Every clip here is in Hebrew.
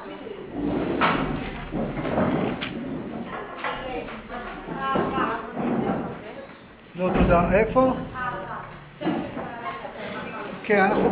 לא, תודה. איפה? כן, אנחנו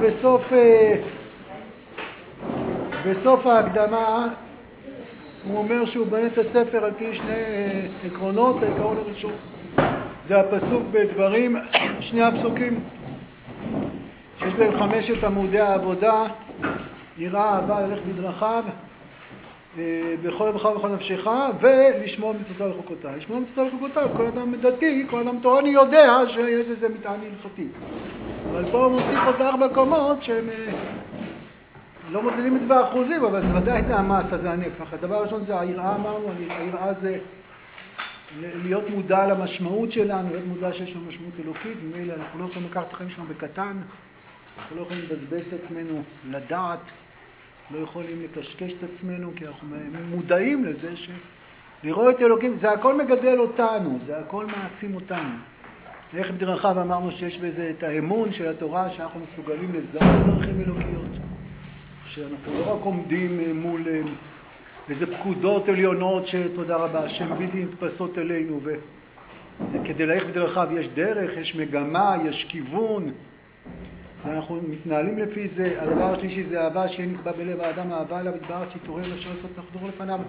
בסוף ההקדמה. הוא אומר שהוא בנה את הספר על פי שני עקרונות. העיקרון הראשון זה הפסוק בדברים, שני הפסוקים שיש בהם 5 עמודי העבודה: יראה, אהבה, ללך בדרכיו, בכל לבך ובכל נפשך, ולשמור מצוותיו וחוקותיו. לשמור מצוותיו וחוקותיו, כל אדם דתי, כל אדם תורני יודע שיש לזה מטען הלכתי. אבל פה הוא מוסיף עוד 4 קומות שהם לא מודדים את זה באחוזים, אבל זה ודאי את המסה, זה הנפח. הדבר הראשון זה היראה, אמרנו, היראה זה להיות מודע למשמעות שלנו, להיות מודע שיש לנו משמעות אלוקית. ממילא אנחנו לא יכולים לקחת את החיים שלנו בקטן, אנחנו לא יכולים לבזבז את עצמנו לדעת, לא יכולים לקשקש את עצמנו, כי אנחנו מודעים לזה שלראות את אלוקים, זה הכל מגדל אותנו, זה הכל מעצים אותנו. איך בדרכיו אמרנו שיש בזה את האמון של התורה, שאנחנו מסוגלים לזהות דרכים אלוקיות, שאנחנו לא רק עומדים מול איזה פקודות עליונות שתודה רבה, שהן בלתי נתפסות אלינו, וכדי ללכת בדרכיו יש דרך, יש מגמה, יש כיוון, ואנחנו מתנהלים לפי זה. הדבר השלישי זה אהבה, שיהיה נקבע בלב האדם, אהבה אליו יתברך, שיתעורר אשר לעשות לחזור לפניו.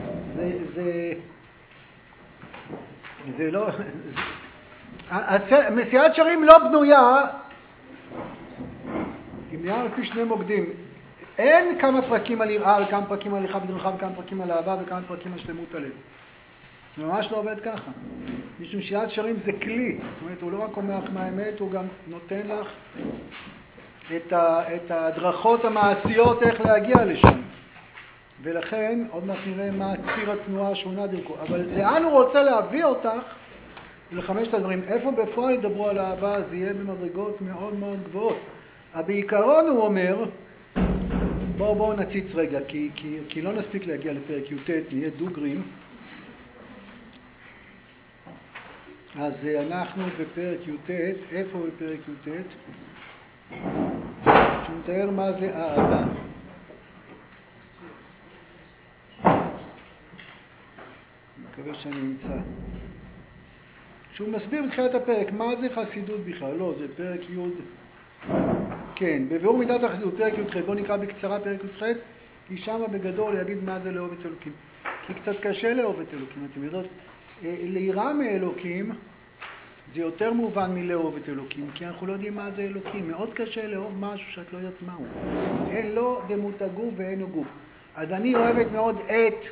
זה לא... מסיעת שרים לא בנויה, היא בנויה לפי 2 מוקדים. אין כמה פרקים על יראה, וכמה פרקים על הליכה בדרכיו, וכמה פרקים על אהבה, וכמה פרקים על שלמות הלב. זה ממש לא עובד ככה. משום שיד שרים זה כלי. זאת אומרת, הוא לא רק אומר לך מה האמת, הוא גם נותן לך את הדרכות המעשיות איך להגיע לשם. ולכן, עוד מעט נראה מה ציר התנועה שונה דרכו. אבל לאן הוא רוצה להביא אותך? ל5 הדברים. איפה בפועל ידברו על האהבה? זה יהיה במדרגות מאוד מאוד גבוהות. אבל בעיקרון הוא אומר, בואו נציץ רגע, כי לא נספיק להגיע לפרק י"ט, נהיה דוגרים. אז אנחנו בפרק י"ט, איפה בפרק י"ט? שהוא מתאר מה זה אהבה. מקווה שאני אמצא. שהוא מסביר בתחילת הפרק, מה זה חסידות בכלל? לא, זה פרק י'. כן, בביאור מידת החסידות, פרק י"ח. בואו נקרא בקצרה פרק י"ח, כי שמה בגדול יגיד מה זה לאהוב את אלוקים. כי קצת קשה לאהוב את אלוקים, אתם יודעות. ליראה מאלוקים זה יותר מובן מלאהוב את אלוקים, כי אנחנו לא יודעים מה זה אלוקים. מאוד קשה לאהוב משהו שאת לא יודעת מהו. אין לו דמות הגוף ואין לו גוף. אז אני אוהבת מאוד את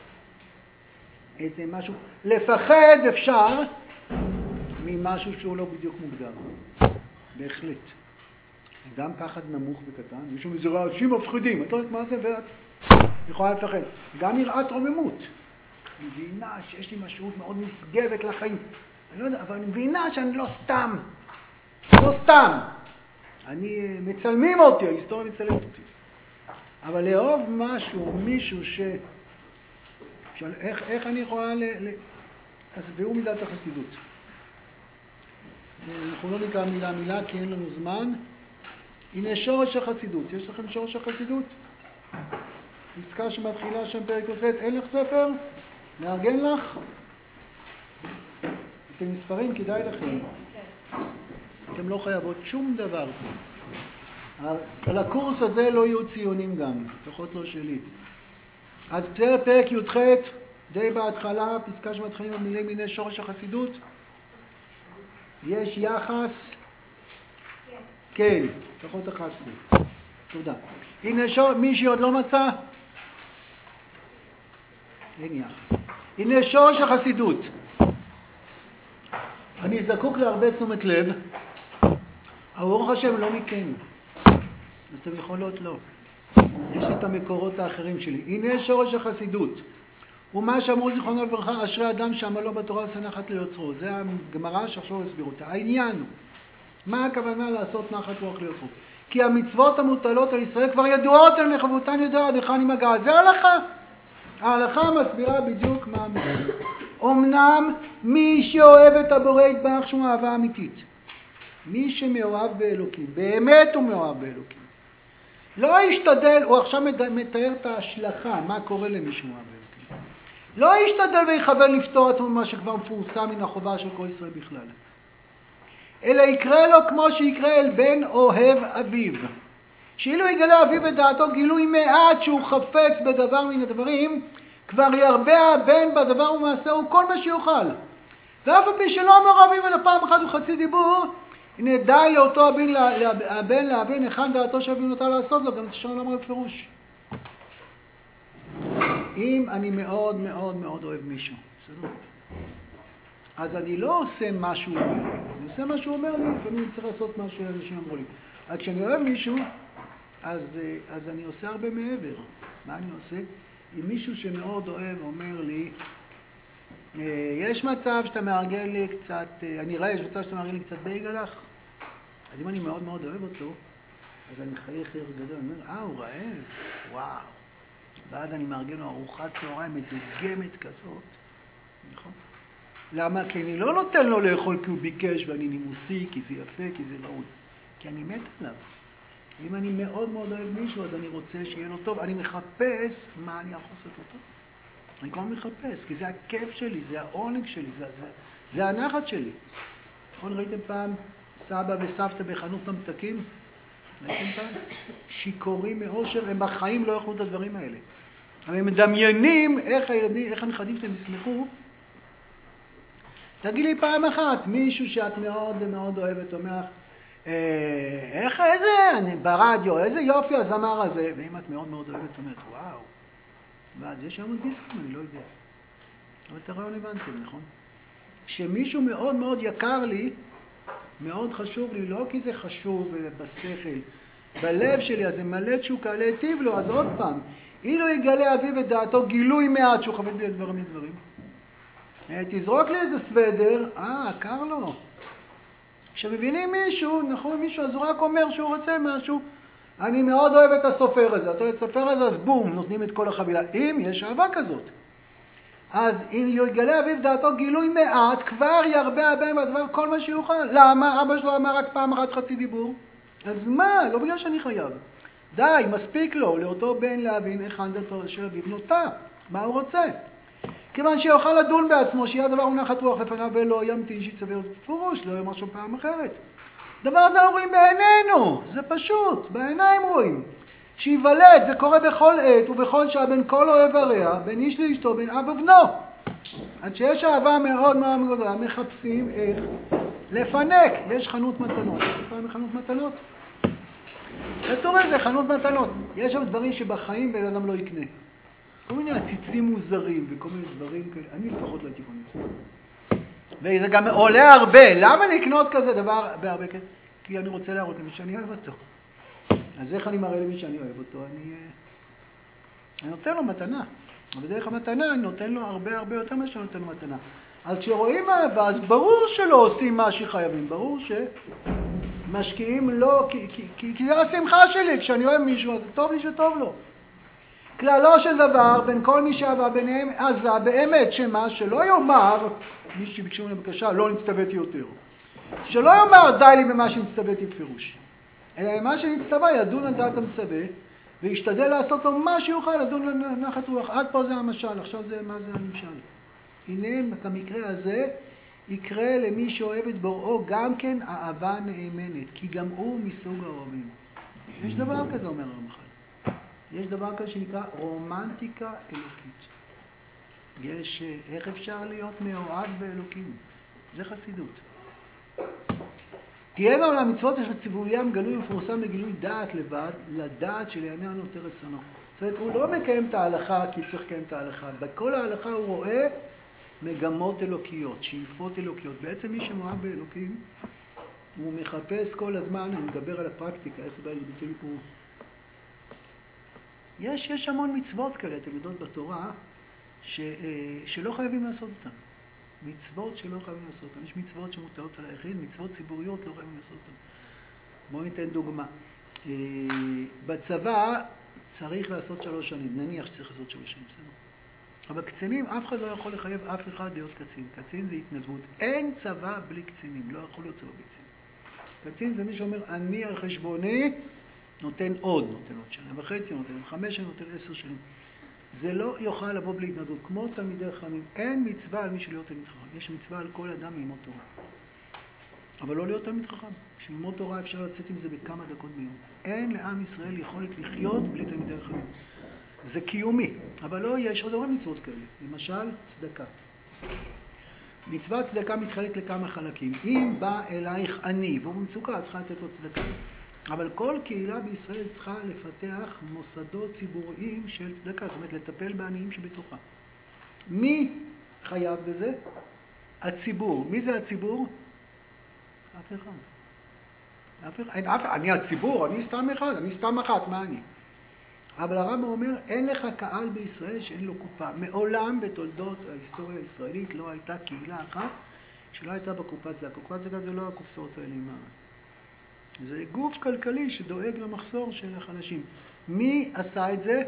משהו. לפחד אפשר ממשהו שהוא לא בדיוק מוגדר. בהחלט. גם פחד נמוך וקטן, מישהו מזה רעשים מפחידים, את לא יודעת מה זה ואת יכולה לפחד. גם יראת רוממות. אני מבינה שיש לי משמעות מאוד נשגבת לחיים. אני לא יודע, אבל אני מבינה שאני לא סתם. לא סתם. מצלמים אותי, ההיסטוריה מצלמת אותי. אבל לאהוב משהו, מישהו איך אני יכולה אז ביאור מידת החסידות. אנחנו לא נקרא מילה כי אין לנו זמן. הנה שורש החסידות. יש לכם שורש החסידות? פסקה שמתחילה שם פרק י"ט. אין לך ספר? לארגן לך? אתם מספרים, כדאי לכם. אתם לא חייבות שום דבר. על הקורס הזה לא יהיו ציונים גם, לפחות לא שלי. אז זה פרק י"ח, די בהתחלה, פסקה שמתחילים במילים הנה שורש החסידות. יש יחס? כן, לפחות 11. תודה. הנה שורש, מי שעוד לא מצא? אין יחס. הנה שורש החסידות. אני זקוק להרבה תשומת לב, אבל ברוך השם לא מכם. אז אתם יכולות לא. יש לי את המקורות האחרים שלי. הנה שורש החסידות. ומה שאמרו זיכרונו לברכה, אשרי אדם שעמלו בתורה עושה נחת ליוצרו. זה הגמרא שעכשיו הסביר אותה. העניין הוא, מה הכוונה לעשות נחת רוח ליוצרו? כי המצוות המוטלות על ישראל כבר ידועות על מחבותן ידועה, דרך אני מגעת. זה ההלכה. ההלכה מסבירה בדיוק מה המצוות. אמנם מי שאוהב את הבורא יתברך שהוא אהבה אמיתית. מי שמאוהב באלוקים, באמת הוא מאוהב באלוקים. לא ישתדל, הוא עכשיו מתאר את ההשלכה, מה קורה למישהו מעוול. לא ישתדל ויכוון לפתור עצמו ממה שכבר מפורסם מן החובה של כל ישראל בכלל. אלא יקרא לו כמו שיקרא אל בן אוהב אביו. שאילו יגלה אביו בדעתו גילוי מעט שהוא חפץ בדבר מן הדברים, כבר ירבה הבן בדבר ומעשהו כל מה שיוכל. ואף על פי שלא אמר אביו אלא פעם אחת וחצי דיבור, הנה די לאותו הבן להבין היכן דעתו שאביו נוטה לעשות לו, גם תשאר לומר בפירוש. אם אני מאוד מאוד מאוד אוהב מישהו, בסדר? אז אני לא עושה מה שהוא אומר לי, אני עושה מה שהוא אומר לי, לפעמים אני צריך לעשות מה שאנשים אמרו לי. אבל כשאני אוהב מישהו, אז אני עושה הרבה מעבר. מה אני עושה? אם מישהו שמאוד אוהב אומר לי, יש מצב שאתה מארגן לי קצת, אני רואה, יש מצב שאתה מארגן לי קצת בייגלח, אז אם אני מאוד מאוד אוהב אותו, אז אני חייך חייך גדול, אני אומר, הוא רעב, וואו. ואז אני מארגן לו ארוחת צהריים מדוגמת כזאת, נכון? למה? כי אני לא נותן לו לאכול כי הוא ביקש ואני נימוסי, כי זה יפה, כי זה ראוי. כי אני מת עליו. אם אני מאוד מאוד אוהב מישהו, אז אני רוצה שיהיה לו טוב. אני מחפש מה אני יכול לעשות לו טוב. אני כבר מחפש, כי זה הכיף שלי, זה העונג שלי, זה הנחת שלי. נכון, ראיתם פעם סבא וסבתא בחנות ממתקים? ראיתם פעם? שיכורים מאושר, הם בחיים לא יכולו את הדברים האלה. אבל הם מדמיינים איך הנכדים שלהם ישמחו. תגיד לי פעם אחת, מישהו שאת מאוד מאוד אוהבת, אומר, ברדיו, איזה יופי הזמר הזה. ואם את מאוד מאוד אוהבת, אומרת, וואו. ואז יש שם דיסקים, אני לא יודע. אבל את הרעיון הבנתם, נכון? כשמישהו מאוד מאוד יקר לי, מאוד חשוב לי, לא כי זה חשוב בשכל, בלב שלי, אז זה מלא תשוקה להיטיב לו, אז עוד פעם, אילו יגלה אביו את דעתו גילוי מעט שהוא חפץ בי דברים מדברים. תזרוק לי איזה סוודר, קר לו. כשמבינים מישהו, נכון, מישהו, אז הוא רק אומר שהוא רוצה משהו, אני מאוד אוהב את הסופר הזה, אתה אוהב את הסופר הזה, אז בום, נותנים את כל החבילה. אם יש אהבה כזאת. אז אם יגלה אביו דעתו גילוי מעט, כבר ירבה הבן בדבר כל מה שיוכל. למה? אבא שלו אמר רק פעם אחת חצי דיבור. אז מה? לא בגלל שאני חייב. די, מספיק לו, לאותו בן להבין היכן דעתו של אביו נוטה. מה הוא רוצה? כיוון שיוכל לדון בעצמו, שיהיה הדבר מונחת רוח לפניו ולא ימתין שיצווה עוד פירוש, לא יאמר שם פעם אחרת. דבר זה רואים בעינינו, זה פשוט, בעיניים רואים. שיוולד, זה קורה בכל עת ובכל שעה בין כל אוהב הרע, בין איש לאשתו, בין אב ובנו. עד שיש אהבה מאוד מאוד גדולה, מחפשים איך לפנק. יש חנות מתנות. יש פעם חנות מתנות? כתוב על זה חנות מתנות. יש שם דברים שבחיים בן אדם לא יקנה. כל מיני עציצים מוזרים וכל מיני דברים כאלה. אני לפחות לא הייתי קונה. וזה גם עולה הרבה. למה לקנות כזה דבר בהרבה כסף? כי אני רוצה להראות למי שאני אוהב אותו. אז איך אני מראה למי שאני אוהב אותו? אני נותן לו מתנה. אבל דרך המתנה אני נותן לו הרבה הרבה יותר מה שאני נותן לו מתנה. אז כשרואים אהבה, אז ברור שלא עושים מה שחייבים. ברור שמשקיעים לא, כי זה השמחה שלי. כשאני אוהב מישהו, אז טוב לי שטוב לו. כללו של דבר, בין כל מי שאהבה ביניהם, עזה באמת שמה שלא יאמר, מי שביקשו ממנו בבקשה, לא נצטוויתי יותר. שלא יאמר די לי במה שנצטוויתי בפירוש. אלא מה שנצטווה ידון על דעת המצווה, וישתדל לעשות לו מה שיוכל לדון לנחת רוח. עד פה זה המשל, עכשיו זה מה זה הנמשל. הנה, במקרה הזה, יקרה למי שאוהב את בוראו גם כן אהבה נאמנת, כי גם הוא מסוג האוהבים. יש דבר כזה, אומר הרמח"ל. יש דבר כזה שנקרא רומנטיקה אלוקית. יש, איך אפשר להיות מאוהב באלוקים? זה חסידות. תהיינה על המצוות אשר ציוויים גלוי ופורסם בגילוי דעת לבד, לדעת שליענה נותר רצונו. זאת אומרת, הוא לא מקיים את ההלכה כי צריך לקיים את ההלכה. בכל ההלכה הוא רואה מגמות אלוקיות, שאיפות אלוקיות. בעצם מי שמאוהב באלוקים, הוא מחפש כל הזמן, אני מדבר על הפרקטיקה, איך זה בא לידי ביטוי פה. יש המון מצוות כאלה, אתם יודעות בתורה, שלא חייבים לעשות אותן. מצוות שלא חייבים לעשות אותן. יש מצוות שמוטלות על היחיד, מצוות ציבוריות לא חייבים לעשות אותן. בואו ניתן דוגמה. בצבא צריך לעשות 3 שנים, נניח שצריך לעשות 3 שנים, בסדר? אבל קצינים, אף אחד לא יכול לחייב אף אחד להיות קצין. קצין זה התנדבות. אין צבא בלי קצינים, לא יכול להיות צבא בלי קצינים. קצין זה מי שאומר, אני על חשבוני נותן עוד שנה וחצי, נותן 5 שנים, נותן 10 שנים. זה לא יוכל לבוא בלי התנדבות. כמו תלמידי חכמים, אין מצווה על מי שלהיות תלמיד חכם. יש מצווה על כל אדם ללמוד תורה. אבל לא להיות תלמיד חכם. בשביל ללמוד תורה אפשר לצאת עם זה בכמה דקות ביום. אין לעם ישראל יכולת לחיות בלי תלמידי חכמים. זה קיומי, אבל לא, יש עוד הרבה מצוות כאלה. למשל, צדקה. מצוות צדקה מתחלק לכמה חלקים. אם בא אלייך עני והוא במצוקה, צריכה לתת לו צדקה. אבל כל קהילה בישראל צריכה לפתח מוסדות ציבוריים של צדקה, זאת אומרת לטפל בעניים שבתוכה. מי חייב בזה? הציבור. מי זה הציבור? אף אחד. אני הציבור, אני סתם אחד, אני סתם אחת, מה אני? אבל הרב אומר, אין לך קהל בישראל שאין לו קופה. מעולם בתולדות ההיסטוריה הישראלית לא הייתה קהילה אחת שלא הייתה בקופת צדקה. קופת צדקה זה לא הקופסאות האלה עם זה גוף כלכלי שדואג למחסור של החלשים. מי עשה את זה?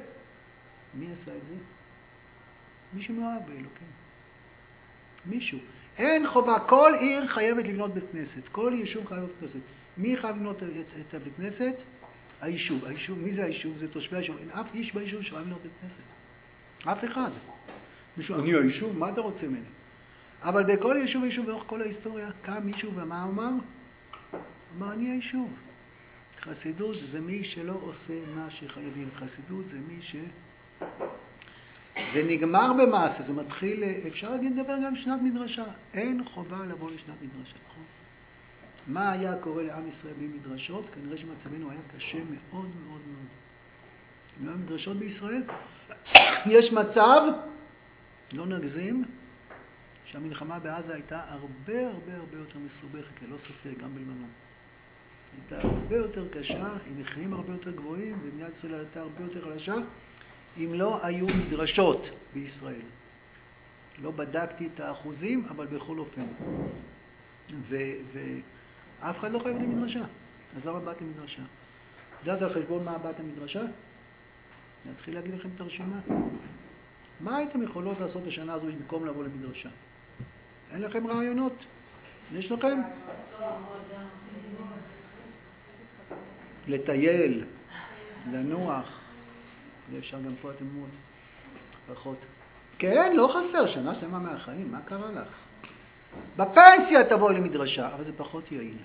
מי שמאוהב באלוקים. מישהו. אין חובה, כל עיר חייבת לבנות בית כנסת. כל יישוב חייב לבנות בית כנסת. מי חייב לבנות את הבית כנסת? היישוב. מי זה היישוב? זה תושבי היישוב. אין אף איש ביישוב שחייב לבנות בית כנסת. אף אחד. מישהו, אני היישוב? מה אתה רוצה ממני? אבל בכל יישוב לאורך כל ההיסטוריה קם מישהו ומה אמר? אמר, אני היישוב. חסידות זה מי שלא עושה מה שחייבים. חסידות זה מי ש... זה נגמר במעשה, זה מתחיל... אפשר לדבר גם שנת מדרשה. אין חובה לבוא לשנת מדרשה, נכון? מה היה קורה לעם ישראל בלי מדרשות? כנראה שמצבנו היה קשה מאוד מאוד מאוד. אם לא היה מדרשות בישראל, יש מצב, לא נגזים, שהמלחמה בעזה הייתה הרבה יותר מסובכת, ללא ספק, גם בלבנון. הייתה הרבה יותר קשה, עם מחירים הרבה יותר גבוהים, ומדינת ישראל הייתה הרבה יותר חלשה, אם לא היו מדרשות בישראל. לא בדקתי את האחוזים, אבל בכל אופן. ואף אחד לא חייב למדרשה. אז למה באת למדרשה? יודעת על חשבון מה באת למדרשה? נתחיל להגיד לכם את הרשימה. מה הייתם יכולות לעשות בשנה הזו במקום לבוא למדרשה? אין לכם רעיונות? יש לכם? לטייל, לנוח. אפשר גם פה אתם מאוד פחות. כן, לא חסר, שנה שלמה מהחיים, מה קרה לך? בפנסיה תבואי למדרשה, אבל זה פחות יעיל.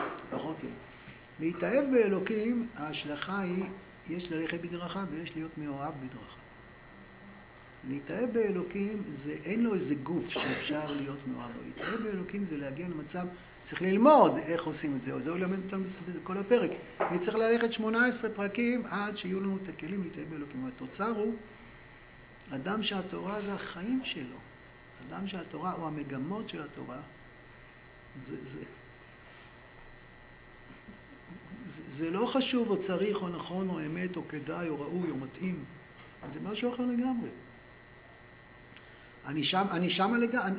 להתאהב באלוקים, ההשלכה היא, יש ללכת בדרכה ויש להיות מאוהב בדרכה. להתאהב באלוקים, אין לו איזה גוף שאפשר להיות מאוהב בו. להתאהב באלוקים זה להגיע למצב, צריך ללמוד איך עושים את זה, זה הוא ילמד אותם בכל הפרק. וצריך ללכת 18 פרקים עד שיהיו לנו את הכלים להתאהב באלוקים. התוצר הוא, אדם שהתורה זה החיים שלו. אדם שהתורה או המגמות של התורה, זה לא חשוב או צריך או נכון או אמת או כדאי או ראוי או מתאים. זה משהו אחר לגמרי. אני שם,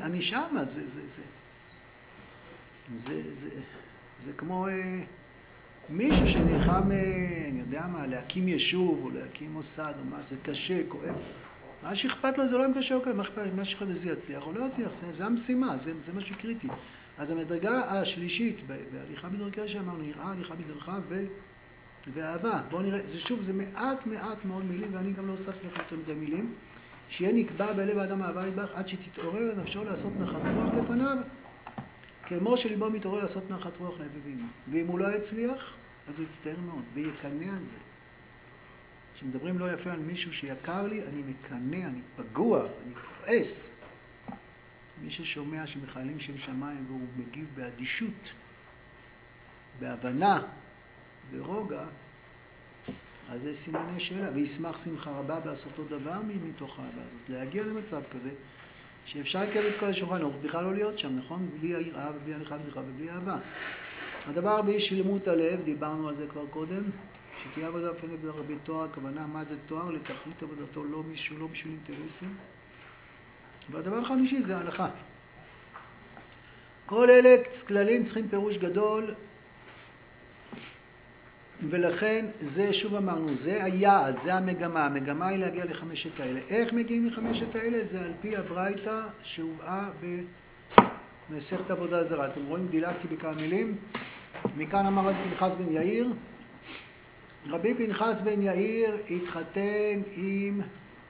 זה כמו מישהו שנלחם, אני יודע מה, להקים יישוב או להקים מוסד או מה, זה קשה, כואב. מה שאכפת לו זה לא אם קשה או כואב, מה שאכפת לו זה יצליח או לא יצליח, זה המשימה, זה מה שקריטי. אז המדרגה השלישית בהליכה בדרכיה שאמרנו, נראה הליכה בדרכה ואהבה. בואו נראה, זה שוב, זה מעט מאוד מילים, ואני גם לא הוספתי לכם יותר מדי מילים. שיהיה נקבע בלב האדם אהבה יתברך עד שתתעורר נפשו לעשות נחת רוח לפניו, כמו שליבו מתעורר לעשות נחת רוח לאביבים. ואם הוא לא יצליח, אז הוא יצטער מאוד, ויקנא על זה. כשמדברים לא יפה על מישהו שיקר לי, אני מקנא, אני פגוע, אני כועס. מי ששומע שמחיילים שם שמיים והוא מגיב באדישות, בהבנה, ברוגע, אז זה סימני שאלה, וישמח שמחה רבה בעשותו דבר מתוך האהבה הזאת. להגיע למצב כזה, שאפשר לקבל את כל השולחן אורך, בכלל לא להיות שם, נכון? בלי היראה ובלי הליכה בדרכה ובלי אהבה. הדבר הרביעי, שלמות הלב, דיברנו על זה כבר קודם, שתהיה עבודה בפני ברבי תואר, הכוונה מה זה תואר, לתכלית עבודתו, לא בשביל אינטרסים. והדבר החמישי זה ההלכה. כל אלה כללים צריכים פירוש גדול, ולכן זה, שוב אמרנו, זה היעד, זה המגמה. המגמה היא להגיע לחמשת האלה. איך מגיעים לחמשת האלה? זה על פי הברייתא שהובאה במסכת עבודה זרה. אתם רואים, דילגתי בכמה מילים. מכאן אמר רבי פנחס בן יאיר, רבי פנחס בן יאיר התחתן עם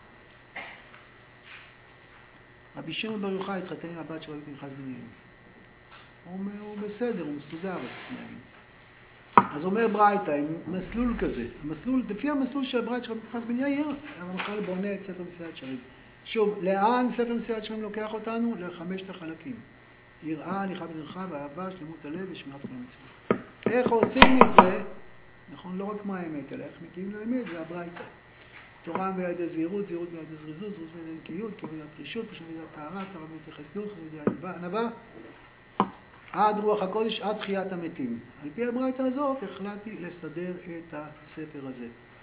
רבי שמעון בר יוחאי, התחתן עם הבת של רבי פנחס בן יאיר. הוא בסדר, הוא מסודר. אז אומר ברייתא, עם מסלול כזה, לפי המסלול של ברייתא של רבי פנחס בן יאיר, הרמח"ל בונה את ספר מסילת ישרים. שוב, לאן ספר מסילת ישרים לוקח אותנו? לחמשת החלקים. יראה, הליכה בדרכה, ואהבה, שלמות הלב ושמירת כל המצוות. איך עושים את זה? נכון, לא רק מה האמת, אלא איך מגיעים לאמת, זה הברייתא. תורה מביאה לידי זהירות, זהירות מביאה לידי זריזות, זריזות מביאה לידי נקיות, כי מביאה פרישות, פרישות מביאה לידי טהרה, טהרה מביאה לידי חסדות, מביאה לידי ענווה, עד רוח הקודש, עד תחיית המתים. על פי הברייתא הזאת החלטתי לסדר את הספר הזה.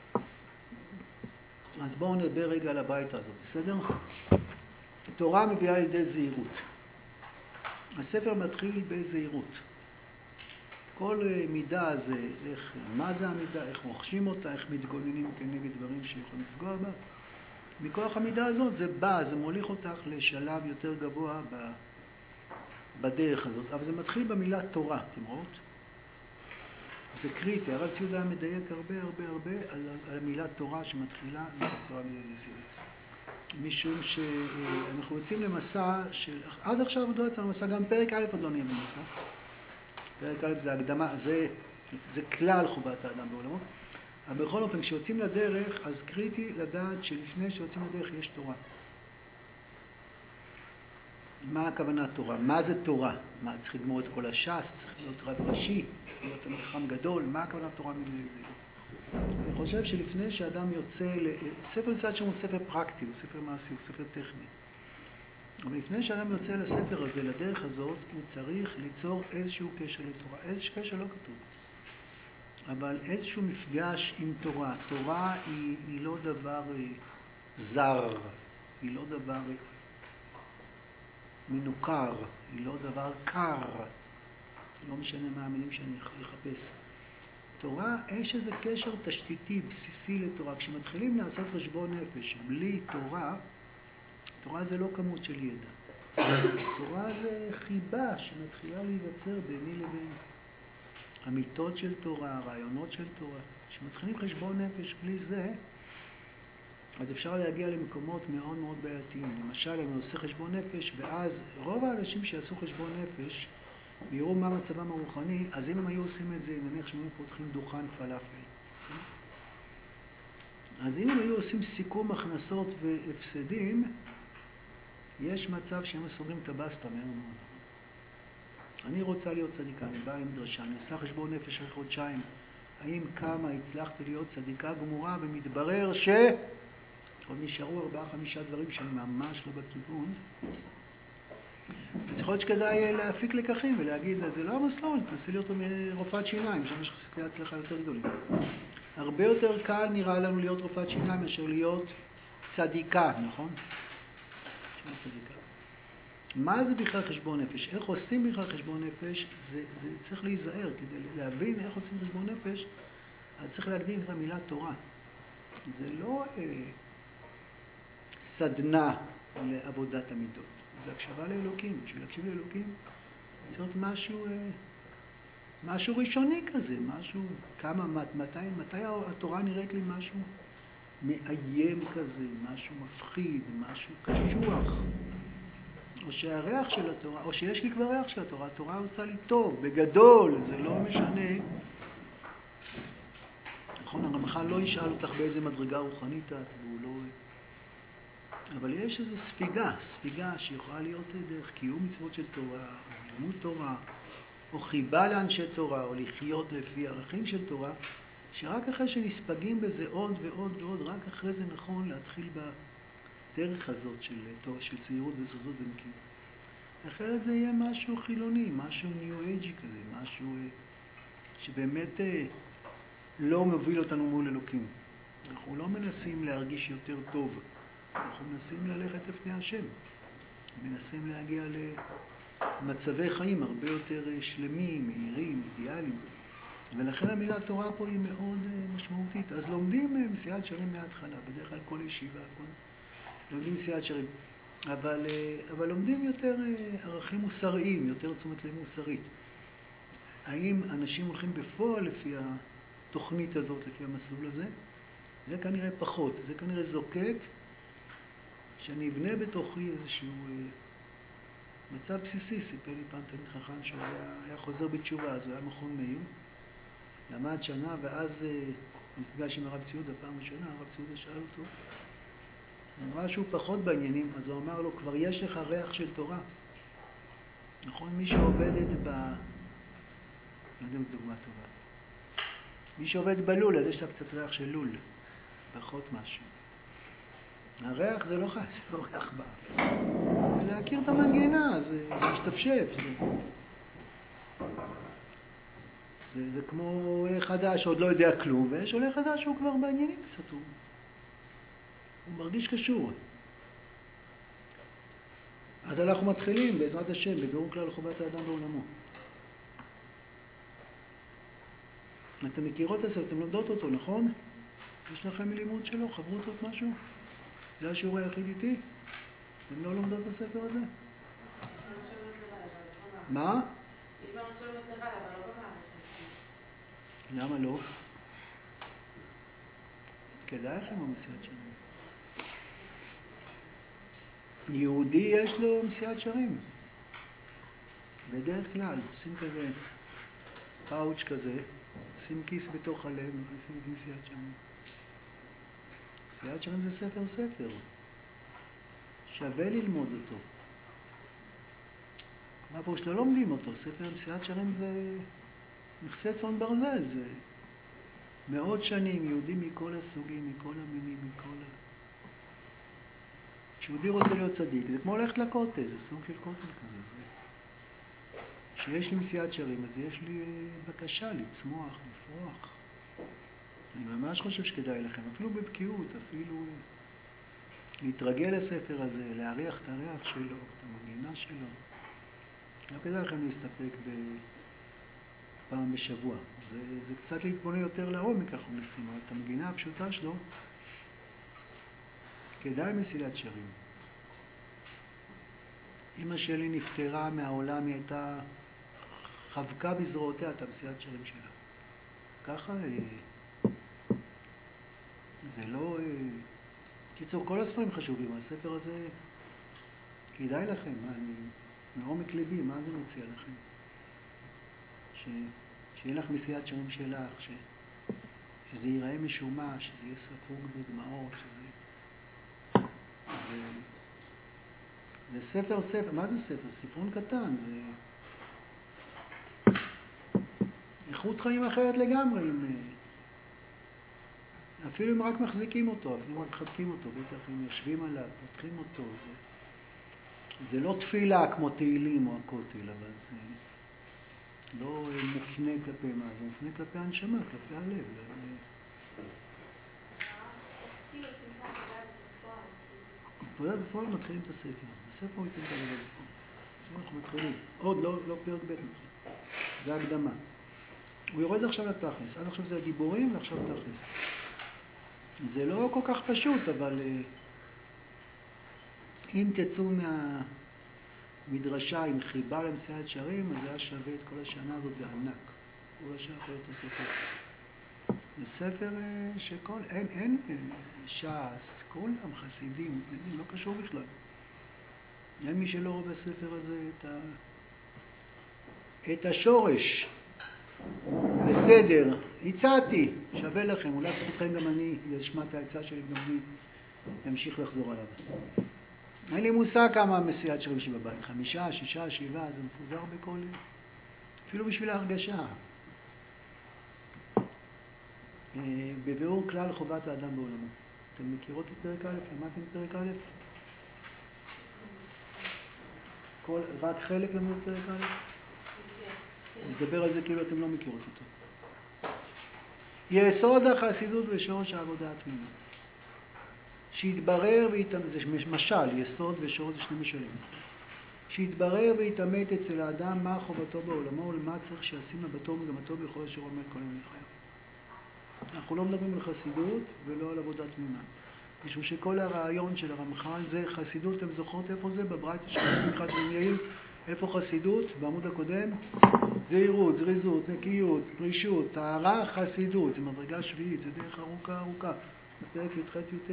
אז בואו נדבר רגע על הברייתא הזאת, בסדר? תורה מביאה לידי זהירות. הספר מתחיל בזהירות. כל מידה זה, מה זה המידה, איך רוכשים אותה, איך מתגוננים כנגד דברים שיכולים לפגוע בה. מכוח המידה הזאת זה בא, זה מוליך אותך לשלב יותר גבוה בדרך הזאת. אבל זה מתחיל במילה תורה, אתם רואות? זה קריטי, הרב ציודה מדייק הרבה על המילה תורה שמתחילה תורה מזהירות. משום שאנחנו יוצאים למסע של... עד עכשיו עוד לא יצאנו למסע, גם פרק א' עוד לא נהיה במסע. פרק א' זה הקדמה, זה כלל חובת האדם בעולמות. אבל בכל אופן, כשיוצאים לדרך, אז קריטי לדעת שלפני שיוצאים לדרך יש תורה. מה הכוונה תורה? מה זה תורה? מה, צריך לגמור את כל הש"ס? צריך להיות רב ראשי? צריך להיות תלמיד חכם גדול? מה הכוונה תורה מזה? אני חושב שלפני שאדם יוצא... ספר מסילת ישרים הוא ספר פרקטי, הוא ספר מעשי, הוא ספר טכני. אבל לפני שאדם יוצא לספר הזה, לדרך הזאת, הוא צריך ליצור איזשהו קשר לתורה. איזשהו קשר לא כתוב. אבל איזשהו מפגש עם תורה. תורה היא לא דבר זר, היא לא דבר מנוכר, היא לא דבר קר. לא משנה מה המילים שאני אחפש. תורה, יש איזה קשר תשתיתי, בסיסי לתורה. כשמתחילים לעשות חשבון נפש בלי תורה, תורה זה לא כמות של ידע. תורה זה חיבה שמתחילה להיווצר ביני לבין אמיתות של תורה, רעיונות של תורה. כשמתחילים חשבון נפש בלי זה, אז אפשר להגיע למקומות מאוד מאוד בעייתיים. למשל, אני עושה חשבון נפש, ואז רוב האנשים שיעשו חשבון נפש, ויראו מה מצבם הרוחני, אז אם הם היו עושים את זה, נניח שהם פותחים דוכן פלאפל. אז אם הם היו עושים סיכום הכנסות והפסדים, יש מצב שהם סוגרים את הבסטה מהר מאוד. אני רוצה להיות צדיקה, אני באה עם דרשה, אני עושה חשבון נפש אחרי חודשיים. האם כמה הצלחתי להיות צדיקה גמורה, ומתברר עוד נשארו 4-5 דברים שאני ממש לא בכיוון. אז יכול להיות שכדאי להפיק לקחים ולהגיד, זה לא המסלול, תנסי להיות רופאת שיניים, שם יש סיכויי הצלחה יותר גדולים. הרבה יותר קל נראה לנו להיות רופאת שיניים מאשר להיות צדיקה, נכון? צדיקה. מה זה בכלל חשבון נפש? איך עושים בכלל חשבון נפש? זה צריך להיזהר. כדי להבין איך עושים חשבון נפש, אז צריך להקדים את המילה תורה. זה לא סדנה לעבודת המידות. זה הקשבה לאלוקים. בשביל להקשיב לאלוקים, צריך להיות משהו ראשוני כזה, משהו, מתי התורה נראית לי משהו מאיים כזה, משהו מפחיד, משהו קשוח. או שהריח של התורה, או שיש לי כבר ריח של התורה, התורה עושה לי טוב, בגדול, זה לא משנה. נכון, הרמח"ל לא ישאל אותך באיזה מדרגה רוחנית את, והוא לא... אבל יש איזו ספיגה שיכולה להיות דרך קיום מצוות של תורה, או לימוד תורה, או חיבה לאנשי תורה, או לחיות לפי ערכים של תורה, שרק אחרי שנספגים בזה עוד ועוד ועוד, רק אחרי זה נכון להתחיל בדרך הזאת של צעירות וזרזות ונקיות. אחרת זה יהיה משהו חילוני, משהו ניו-אייג'י כזה, משהו שבאמת לא מוביל אותנו מול אלוקים. אנחנו לא מנסים להרגיש יותר טוב, אנחנו מנסים ללכת לפני השם. מנסים להגיע למצבי חיים הרבה יותר שלמים, מהירים, אידיאליים. ולכן המילה תורה פה היא מאוד משמעותית. אז לומדים מסילת ישרים מההתחלה, בדרך כלל כל ישיבה, לומדים מסילת ישרים. אבל לומדים יותר ערכים מוסריים, יותר תשומת לב מוסרית. האם אנשים הולכים בפועל לפי התוכנית הזאת לפי המסלול הזה. זה כנראה פחות, זה כנראה זוקק שאני אבנה בתוכי איזשהו מצב בסיסי. סיפר לי פעם תלמיד חכם שהוא היה חוזר בתשובה, אז הוא היה מכון מאיר, למד שנה, ואז נפגש עם הרב ציודה פעם ראשונה. הרב ציודה שאל אותו, הוא ראה שהוא פחות בעניינים, אז הוא אמר לו, כבר יש לך ריח של תורה. נכון? מי שעובדת לא יודע אם זו דוגמה טובה. מי שעובד בלול, אז יש לה קצת ריח של לול, פחות משהו. הריח זה לא ריח באף. זה להכיר את המנגינה, זה משתפשף. זה כמו עולה חדש שעוד לא יודע כלום, ויש עולה חדש שהוא כבר בעניינים קצת, הוא מרגיש קשור. אז אנחנו מתחילים בעזרת השם, בבירור כלל חובת האדם בעולמו. אתם מכירות את הספר, אתם לומדות אותו, נכון? יש לכם לימוד שלו, חברות עוד משהו? זה השיעור היחיד איתי? אתם לא לומדות את הספר הזה? מה? יש לנו שיעור לבד, אבל לא במערכת. למה לא? כדאי לכם המסיעת שרים. יהודי יש לו מסיעת שרים. בדרך כלל, עושים כזה פאוץ' כזה, עושים כיס בתוך הלב, עושים את מסיעת שרים. מסיעת שרים זה ספר. שווה ללמוד אותו. מה פה שלא לומדים אותו? ספר מסיעת שרים זה נכסי צאן ברזל, זה מאות שנים, יהודים מכל הסוגים, מכל המינים, כשיהודי רוצה להיות צדיק, זה כמו ללכת לכותל, זה סוג של כותל כזה. כשיש לי מסיעת שרים, אז יש לי בקשה לצמוח, לפרוח. אני ממש חושב שכדאי לכם, אפילו בבקיאות, אפילו להתרגל לספר הזה, להריח את הריח שלו, את המנגינה שלו. לא כדאי לכם להסתפק פעם בשבוע. זה קצת להתבונן יותר לעומק, אנחנו מנסים, אבל את המנגינה הפשוטה שלו, כדאי מסילת שרים. אמא שלי נפטרה מהעולם, היא הייתה חבקה בזרועותיה את המסילת שרים שלה. ככה, זה לא... קיצור, כל הספרים חשובים, הספר הזה כדאי לכם, אני מעומק ליבי, מה זה מציע לכם? שיהיה לך מסיעת שרים שלך, שזה ייראה משומש, שזה יהיה ספוג בדמעות, זה ספר, מה זה ספר? ספרון קטן, זה איכות חיים אחרת לגמרי, אפילו אם רק מחזיקים אותו, אפילו אם רק מחבקים אותו, בטח אם יושבים עליו, פותחים אותו, זה לא תפילה כמו תהילים או הכותל, אבל זה לא מופנה כלפי מה, זה מופנה כלפי הנשמה, כלפי הלב. עבודה בפועל מתחילים את הספר. הספר הוא ייתן את עבודה בפועל. אנחנו מתחילים. עוד לא פרק ב' מתחיל. זה הקדמה. הוא יורד עכשיו לתכלס. עד עכשיו זה הדיבורים ועכשיו תכלס. זה לא כל כך פשוט, אבל אם תצאו מהמדרשה עם חיבה למסיעת שרים, אז זה היה שווה את כל השנה הזאת בענק. כל השנה כל התוספות. זה ספר שכל, אין ש"ס, כולם חסידים, לא קשור בכלל. אין מי שלא רואה בספר הזה את השורש. בסדר, הצעתי, שווה לכם, אולי זכותכם גם אני, ישמע את ההצעה שלי, גם אני אמשיך לחזור עליו. אין לי מושג כמה מסיעת שרים שבבית, 5, 6, 7, זה מפוזר בכל, אפילו בשביל ההרגשה. בבירור כלל חובת האדם בעולמו. אתם מכירות את פרק א'? למדתם פרק א'? רק חלק למד פרק א'? נדבר על זה כאילו אתם לא מכירות אותו. יסוד החסידות ושורש העבודה התמימה. שיתברר ויתאמת, זה משל, יסוד ושורש זה שני משלים. שיתברר ויתאמת אצל האדם מה חובתו בעולמו ולמה צריך שישים מבטו ומגמתו בכל אשר עומד כל יום לחייו. אנחנו לא מדברים על חסידות ולא על עבודה תמימה. משום שכל הרעיון של הרמח"ל זה חסידות, אתם זוכרות איפה זה? בברייתא של שמחת בן יאיר, איפה חסידות? בעמוד הקודם? זהירות, זריזות, נקיות, פרישות, טהרה, חסידות, זה מדרגה שביעית, זה דרך ארוכה ארוכה, בפרק י"ח י"ט.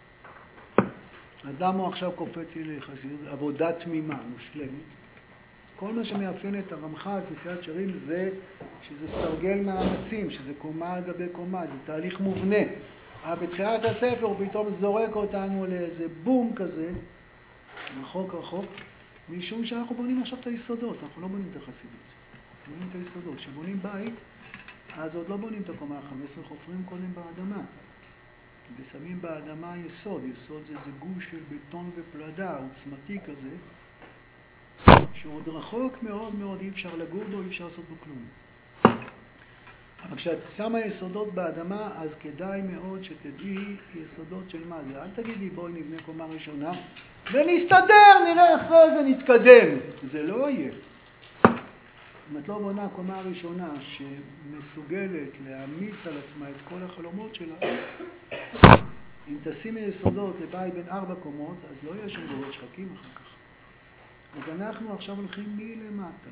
אז למה הוא עכשיו קופץ לי לחסידות? עבודה תמימה, מושלמת. כל מה שמאפיין את הרמח"ל, מסילת ישרים, זה שזה סרגל מאמצים, שזה קומה על גבי קומה, זה תהליך מובנה. אבל בתחילת הספר הוא פתאום זורק אותנו לאיזה בום כזה, רחוק רחוק, משום שאנחנו בונים עכשיו את היסודות, אנחנו לא בונים את החסידות. בונים את היסודות. כשבונים בית, אז עוד לא בונים את הקומה ה-15, חופרים קודם באדמה. ושמים באדמה יסוד. יסוד זה איזה גוש של בטון ופלדה, עוצמתי כזה, שהוא עוד רחוק מאוד מאוד, אי אפשר לגור בו, אי אפשר לעשות בו כלום. אבל כשאת שמה יסודות באדמה, אז כדאי מאוד שתדעי יסודות של מה זה. אל תגידי בואי נבנה קומה ראשונה, ונסתדר, נראה אחרי זה נתקדם. זה לא יהיה. אם את לא בונה קומה ראשונה שמסוגלת להעמיס על עצמה את כל החלומות שלה, אם תשימי יסודות לבית בין 4 קומות, אז לא יהיה שם גורות שחקים אחר כך. אז אנחנו עכשיו הולכים מלמטה.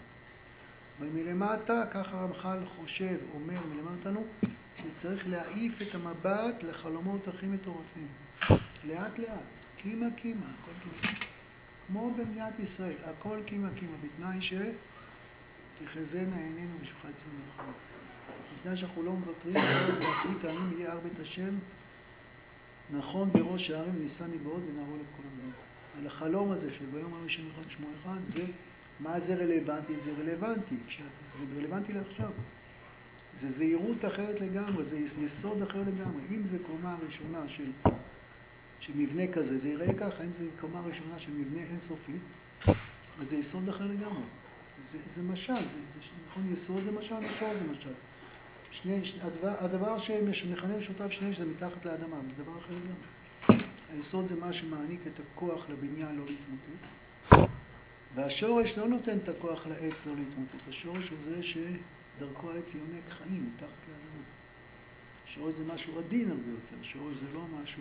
ומלמטה, ככה הרמח"ל חושב, אומר, מלמד אותנו, שצריך להעיף את המבט לחלומות הכי מטורפים. לאט לאט, קימה קימה, הכל קימה. כמו במדינת ישראל, הכל קימה קימה, בתנאי תחזינה עינינו ושפחה יצאנו מאחור. בתנאי שאנחנו לא מוותרים, ואחרית העמים יהיה הר בית השם, נכון בראש הערים ניסה מבעוד ונערול את כל הדברים. על החלום הזה שביום הראשון אחד שמו אחד, זה מה זה רלוונטי? זה רלוונטי, זה רלוונטי לעכשיו. זה זהירות אחרת לגמרי, זה יסוד אחר לגמרי. אם זה קומה ראשונה של מבנה כזה, זה יראה ככה. אם זה קומה ראשונה של מבנה אינסופי, אז זה יסוד אחר לגמרי. זה משל, נכון, יסוד זה משל, משל זה משל. הדבר שמכנה משותף שני, שזה מתחת לאדמה, זה דבר אחר לגמרי. היסוד זה מה שמעניק את הכוח לבניין לא להתמוטט. והשורש לא נותן את הכוח לעץ לא להתמוטט. השורש הוא זה שדרכו העץ יונק חיים מתחת לאדמה. השורש זה משהו עדין הרבה יותר. השורש זה לא משהו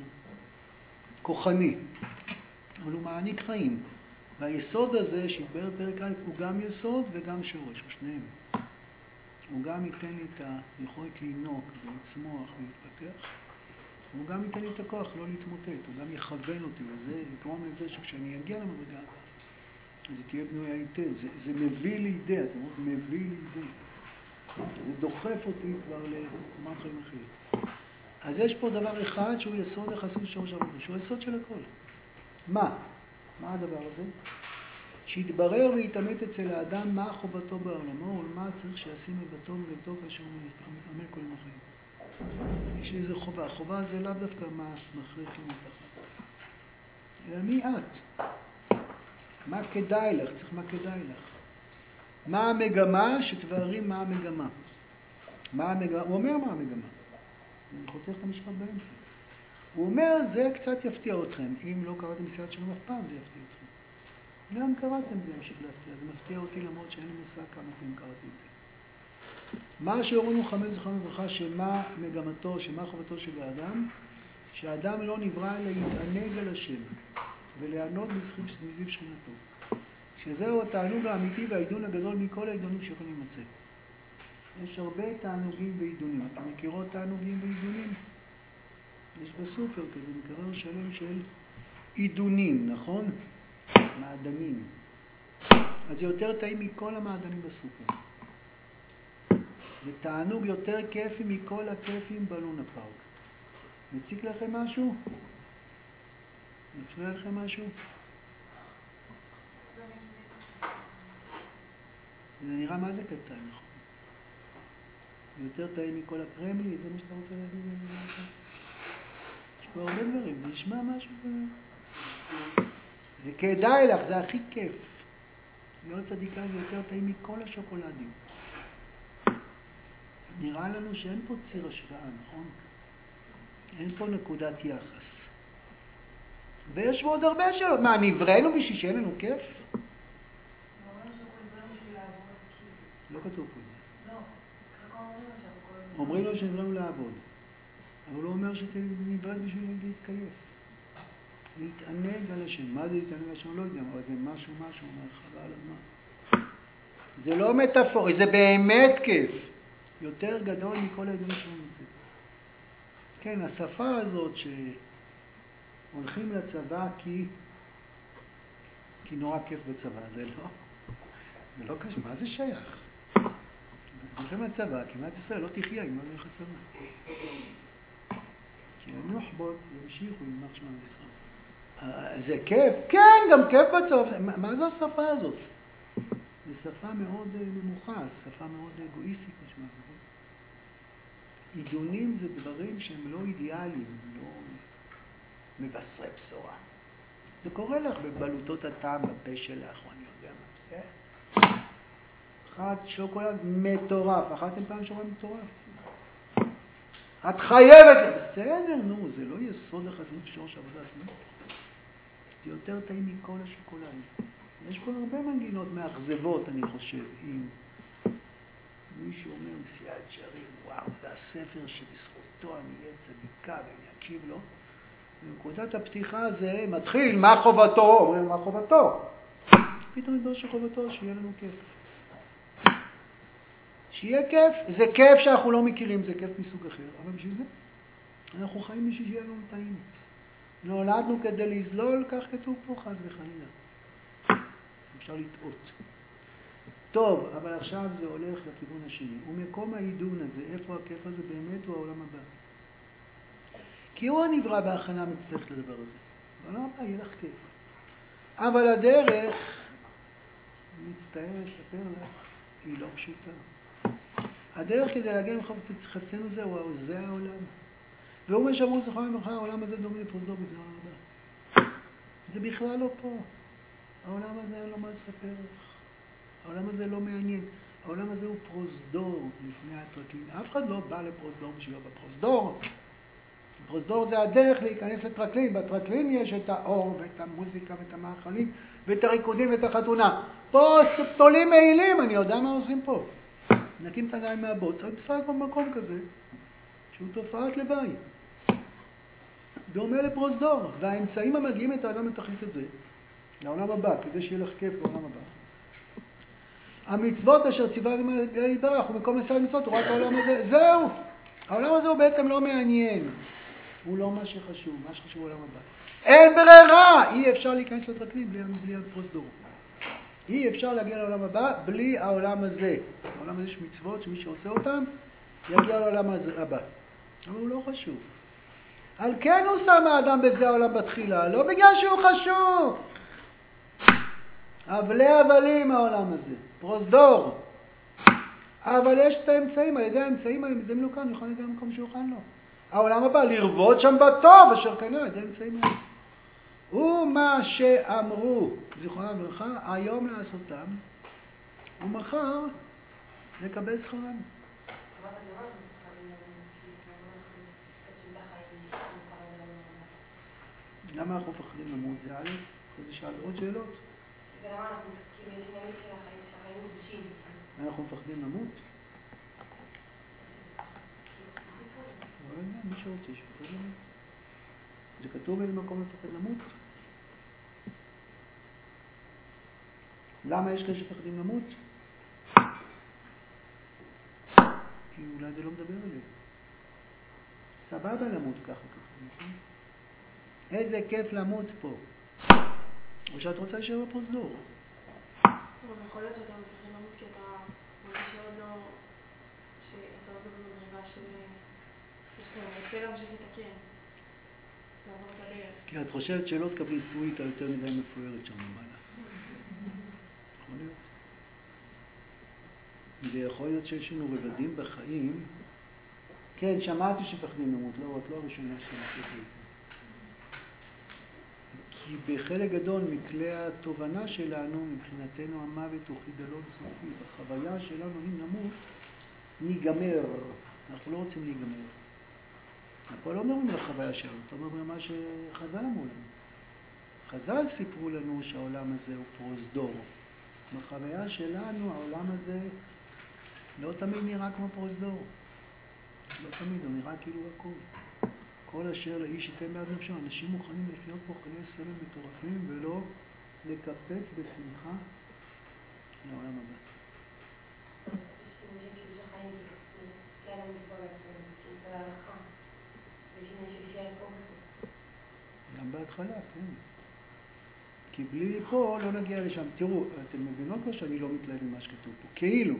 כוחני, אבל הוא מעניק חיים. והיסוד הזה שהתבאר פרק א' הוא גם יסוד וגם שורש, הוא שניהם. הוא גם ייתן לי את היכולת לינוק ולצמוח ולהתפתח. הוא גם ייתן לי את הכוח לא להתמוטט, הוא גם יכוון אותי, וזה יקרום לזה שכשאני אגיע למדרגה, אז זה תהיה בנויה היטב. זה מביא לידי, אתם אומרים, מביא לידי. זה דוחף אותי כבר לקומת חיים אחרת. אז יש פה דבר אחד שהוא יסוד החסידות שורש עבודה, שהוא יסוד של הכל. מה? מה הדבר הזה? שיתברר ויתאמת אצל האדם מה חובתו בעולמו, ומה צריך שישים מבטו ובטו כאשר הוא מתעמל כל יום החיים. יש איזו חובה. חובה זה לאו דווקא מה מכריחים מתחת. אלא מי את? מה כדאי לך? צריך מה כדאי לך. מה המגמה? שתבררים מה המגמה. מה המגמה? הוא אומר מה המגמה. אני חותך את המשפט באמצע. הוא אומר, זה קצת יפתיע אתכם. אם לא קראתם מסילת ישרים אף פעם, זה יפתיע אתכם. גם קראתם זה המשיך להפתיע. זה מפתיע אותי למרות שאין לי מושג כמה פעמים קראתי את זה. מה שהורינו חמש זכרנו לברכה, שמה מגמתו, שמה חובתו של האדם, שהאדם לא נברא להתענג על השם וליהנות מסביב שכינתו. שזהו התענוג האמיתי והעידון הגדול מכל העידונים שיכולים להימצא. יש הרבה תענוגים ועידונים. אתם מכירות תענוגים ועידונים? יש בסופר כזה מקרר שלם של עידונים, נכון? מעדנים. אז זה יותר טעים מכל המעדנים בסופר. זה תענוג יותר כיפי מכל הכיפים בלונה פארק. מציק לכם משהו? מפריע לכם משהו? זה נראה מה זה קטן, נכון? זה יותר טעים מכל הקרמלי, זה מה שאתה רוצה להגיד? יש פה הרבה דברים, זה נשמע משהו זה כדאי לך, זה הכי כיף. להיות צדיקה זה יותר טעים מכל השוקולדים. נראה לנו שאין פה ציר השוואה, נכון? אין פה נקודת יחס. ויש עוד הרבה שאלות. מה, נבראנו בשביל שאין לנו כיף? לא כתוב פה את זה. אומרים לו שנבראנו לעבוד. אבל הוא אומר שנבראת בשביל להתקייף. להתענג על השם. מה זה להתענג על השם? לא יודע, אבל זה משהו, אומר חבל על הזמן. זה לא מטאפורי, זה באמת כיף. יותר גדול מכל העדויות שאני רוצה. כן, השפה הזאת שהולכים לצבא כי נורא כיף בצבא, זה לא קשה, מה זה שייך? הולכים לצבא, כי מדינת ישראל לא תחיה אם לא נלך לצבא. כי הנוח'בות ימשיכו עם יימח שמם וזכרם. זה כיף? כן, גם כיף בצבא. מה זה השפה הזאת? זו שפה מאוד נמוכה, שפה מאוד אגואיסטית משמע. עידונים זה דברים שהם לא אידיאליים, לא מבשרי בשורה. זה קורה לך בבלוטות הטעם בפה שלך, או אני יודע מה זה. אחת שוקולד מטורף, אכלתם פעם שוקולד מטורף? את חייבת, בסדר, נו, זה לא יסוד לחסינות שורש עבודה עצמית. זה יותר טעים מכל השוקולד. יש פה הרבה מנגינות מאכזבות, אני חושב, אם מישהו אומר מסיעת שערים, וואו, זה הספר שבזכותו אני אהיה צדיקה ואני אקשיב לו. בנקודת הפתיחה זה מתחיל, מה חובתו? אומרים, מה חובתו? פתאום נדבר שחובתו, שיהיה לנו כיף. שיהיה כיף, זה כיף שאנחנו לא מכירים, זה כיף מסוג אחר, אבל בשביל זה אנחנו חיים בשביל שיהיה לנו טעים. נולדנו כדי לזלול, כך כתוב פה חס וחלילה. אפשר לטעות. טוב, אבל עכשיו זה הולך לכיוון השני. ומקום העידון הזה, איפה הכיף הזה באמת הוא העולם הבא. כי הוא הנברא בהכנה מצטרך לדבר הזה. העולם הבא יהיה לך כיף. אבל הדרך, מצטער לספר לך, היא לא פשוטה. הדרך כדי להגיע מחפצנו זה העולם. והוא משמרו זכרם לברכה, העולם הזה דומה לפרוזדור בפני העולם הבא. זה בכלל לא פה. העולם הזה אין לו מה לספר לך. העולם הזה לא מעניין. העולם הזה הוא פרוזדור לפני הטרקלין. אף אחד לא בא לפרוזדור בשביל בפרוזדור. פרוזדור זה הדרך להיכנס לטרקלין. בטרקלין יש את האור ואת המוזיקה ואת המאכלים ואת הריקודים ואת החתונה. פה תולים מעילים, אני יודע מה עושים פה. נקים את הידיים מהבוץ, אבל בסך הכל מקום כזה, שהוא תופעת לוואי. דומה לפרוזדור, והאמצעים המגיעים את האדם לתכלית את זה, לעולם הבא, כדי שיהיה לך כיף בעולם הבא. המצוות אשר ציווה יתברך, ומקום עשה מצוות, הוא רק העולם הזה, זהו! העולם הזה הוא בעצם לא מעניין. הוא לא מה שחשוב, מה שחשוב הוא העולם הבא. אין ברירה! אי אפשר להיכנס לטרקלין בלי הפרוזדור. אי אפשר להגיע לעולם הבא בלי העולם הזה. העולם הזה יש מצוות שמי שעושה אותם יגיע לעולם הבא. אבל הוא לא חשוב. על כן הוא שם האדם בזה העולם בתחילה, לא בגלל שהוא חשוב. אבלי אבלים העולם הזה, פרוזדור. אבל יש את האמצעים, על ידי האמצעים האלה מזמנו כאן, יוכל להגיע למקום שיוכל לו. העולם הבא, לרבות שם בטוב, אשר כנראה, על ידי האמצעים האלה. ומה שאמרו, זיכרונם לברכה, היום לעשותם, ומחר לקבל שכרם. למה אנחנו מפחדים למות? זה א', זה שאל עוד שאלות. ולמה אנחנו כאילו יש נמיד של החיים קדושים? אנחנו מפחדים למות? לא יודע, מי שרוצה שפחד למות. זה כתוב באיזה מקום לפחד למות? למה יש כאלה שפחדים למות? כי אולי זה לא מדבר עליהם. סבבה למות ככה ככה, נכון? איזה כיף למות פה. או שאת רוצה להישאר בפרוזדור. אבל יכול להיות שאתה מפחד למות כי אתה מרגיש שעוד לא, שאתה עוד לא במדרגה של, שאתה רוצה להמשיך לתקן, לעבור את הדרך. כי את חושבת שלא תקבלי סוויטה יותר מדי מפוארת שם למעלה. יכול להיות. זה יכול להיות שיש לנו רבדים בחיים. כן, שמעתי שפחדים למות, לא, את לא הראשונה שמעתי את זה. כי בחלק גדול מכלי התובנה שלנו, מבחינתנו המוות הוא חידלון סופי. בחוויה שלנו, אם נמות, ניגמר. אנחנו לא רוצים להיגמר. אנחנו לא מדברים על החוויה שלנו, אתה אומר מה שחז"ל אמרו לנו. חז"ל סיפרו לנו שהעולם הזה הוא פרוזדור. בחוויה שלנו, העולם הזה לא תמיד נראה כמו פרוזדור. לא תמיד, הוא נראה כאילו הכל. כל אשר לאיש ייתן בעד נפשו. אנשים מוכנים לחיות פה חיי סבל מטורפים ולא לקפץ בשמחה לעולם הבא. עניין של קידוש החיים, לפי האדם לקבוע לעצמנו, כי זה ההלכה. ויש עניין שלפי הערכו בסוף. גם בהתחלה, כן. כי בלי פה לא נגיע לשם. תראו, אתם מבינות מה שאני לא מתלהב ממה שכתוב פה. כאילו.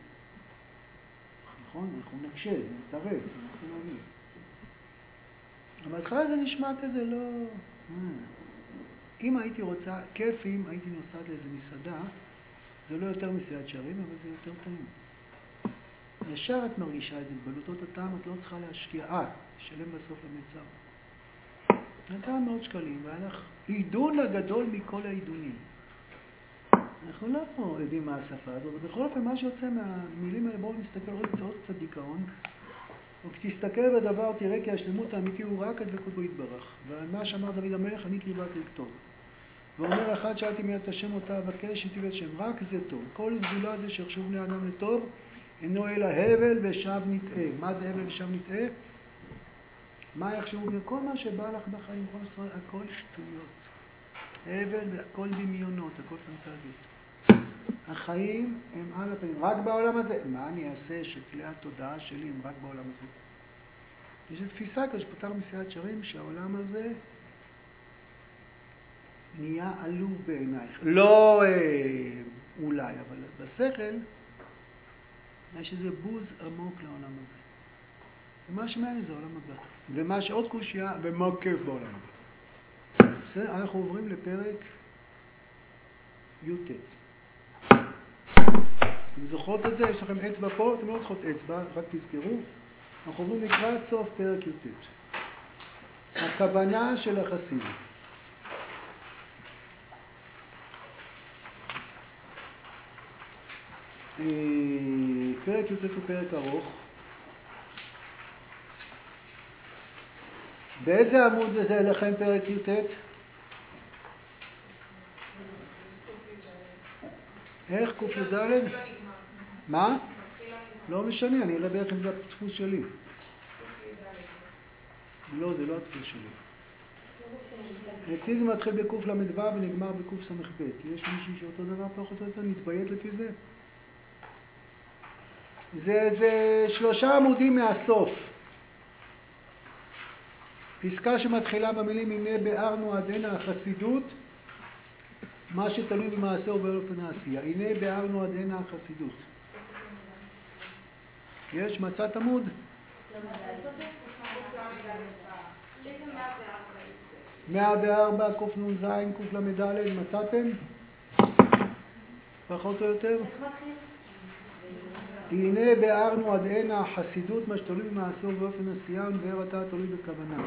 נכון? אנחנו נקשה, נתערב, אנחנו נגיד. אבל בהתחלה זה נשמע כזה לא... אם הייתי רוצה, כיף אם הייתי נוסעת לאיזה מסעדה, זה לא יותר מסעדת שערים, אבל זה יותר טעים. ישר את מרגישה את זה, בבלוטות הטעם את לא צריכה להשקיע. תשלם בסוף למצר. נתן 100 שקלים, והלך עידון הגדול מכל העידונים. אנחנו לא יודעים מה השפה הזאת, ובכל אופן מה שיוצא מהמילים האלה, בואו נסתכל עוד קצת דיכאון, וכשתסתכל בדבר תראה כי השלמות האמיתי הוא רק הדבקות בו יתברך. ומה שאמר דוד המלך, אני קריבת לכתוב. ואומר אחד, שאלתי מיד את השם אותה, אבקש שתיב את שם, רק זה טוב. כל זולת זה שיחשוב בני אדם לטוב, אינו אלא הבל ושב נטעה. מה זה הבל ושב נטעה? מה יחשבו בני? כל מה שבא לך בחיים, הכל שטויות. הבל, הכל דמיונות, הכל פנטזיות. החיים הם על הפנים, רק בעולם הזה. מה אני אעשה שכלי התודעה שלי הם רק בעולם הזה? יש תפיסה כזו שפתר מסעדת שערים שהעולם הזה נהיה עלוב בעינייך. לא אולי, אבל בשכל יש איזה בוז עמוק לעולם הזה. ומה שמעניין זה העולם הבא. ומה שעוד קושיה, ומה כיף בעולם הבא. בסדר? אנחנו עוברים לפרק י"ט. אתם זוכרות את זה? יש לכם אצבע פה? אתם לא צריכות אצבע, רק תזכרו. אנחנו עוברים לקראת סוף פרק י"ט. הכוונה של החסיד. פרק י"ט הוא פרק ארוך. באיזה עמוד זה לכם פרק י"ט? איך? ק"ד? מה? לא משנה, אני אראה בערך אם זה הדפוס שלי. לא, זה לא הדפוס שלי. אצלי זה מתחיל בק"ל"ו ונגמר בקס"ב. יש מישהו שאותו דבר פחות או יותר נתביית לפי זה? זה 3 עמודים מהסוף. פסקה שמתחילה במילים הנה ביארנו עד הנה החסידות, מה שתלוי במעשה ובאופן העשייה. הנה ביארנו עד הנה החסידות. יש? מצאת עמוד? 104 קנ"ז קל"ד. מצאתם? פחות או יותר? הנה ביארנו עד הנה החסידות, מה שתלוי במעשה ובאופן עשייה, ובאר אתה תלוי בכוונה.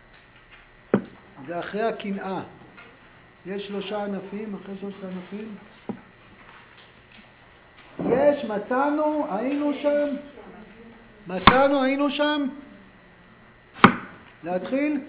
זה אחרי הקנאה. יש 3 ענפים, אחרי 3 ענפים. יש, מצאנו, היינו שם. מצאנו, היינו שם. להתחיל?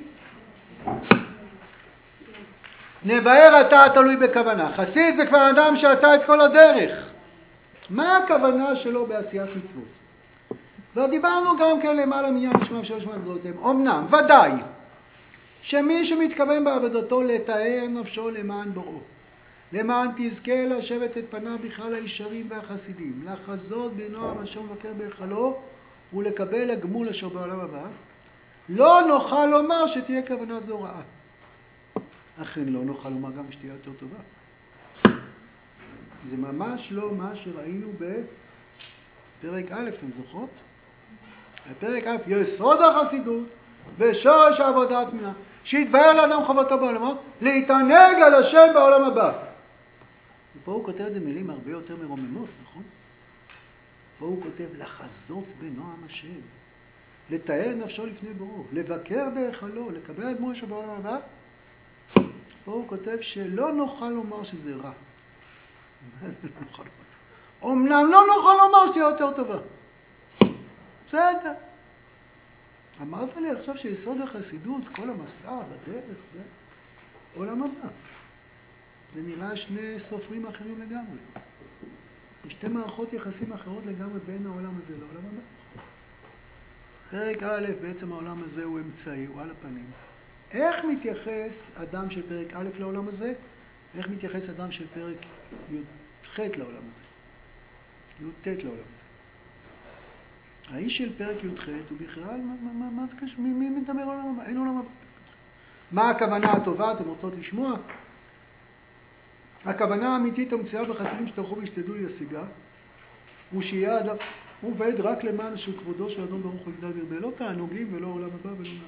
נבאר אתה תלוי בכוונה. חסיד זה כבר אדם שעשה את כל הדרך. מה הכוונה שלו בעשיית מצוות? ודיברנו גם כן למעלה מעניין לשמוע שלוש מעבודותיהם. אמנם, ודאי, שמי שמתכוון בעבודתו לתאר נפשו למען בוראו, למען תזכה לשבת את פניו בכלל הישרים והחסידים, לחזות בנועם אשר מבקר בהיכלו ולקבל הגמול אשר בעולם הבא, לא נוכל לומר שתהיה כוונה זו רעה. אכן לא נוכל לומר גם שתהיה יותר טובה. זה ממש לא מה שראינו בפרק א', אתם זוכרות? בפרק א', יסוד החסידות ושורש העבודה התמימה, שיתבהר לאדם חובתו בעולמו, להתענג על השם בעולם הבא. ופה הוא כותב את זה מילים הרבה יותר מרוממות, נכון? פה הוא כותב לחזות בנועם השם, לתאר נפשו לפני בוראו, לבקר בהיכלו, לקבל הגמול שבעולם הבא. פה הוא כותב שלא נוכל לומר שזה רע. אומנם לא נוכל לומר שתהיה יותר טובה. בסדר. אמרת לי עכשיו שיסוד החסידות, כל המסע בדרך, זה עולם הבא. זה נראה 2 סופרים אחרים לגמרי. יש 2 מערכות יחסים אחרות לגמרי בין העולם הזה לעולם הבא. פרק א', בעצם העולם הזה הוא אמצעי, הוא על הפנים. איך מתייחס אדם של פרק א' לעולם הזה? איך מתייחס אדם של פרק י"ח לעולם הזה? י"ט לעולם הזה? האיש של פרק י"ח הוא בכלל, מה זה קשור? מי מדבר עולם הבא? אין עולם הבא. מה הכוונה הטובה? אתם רוצות לשמוע? הכוונה האמיתית המציאה בחסידים שתלכו והשתדלו להשיגה, הוא שיהיה אדם עובד רק למען של כבודו של אדון ברוך הוא יגדל וירבה, לא תענוגים ולא עולם הבא ולא נעשה.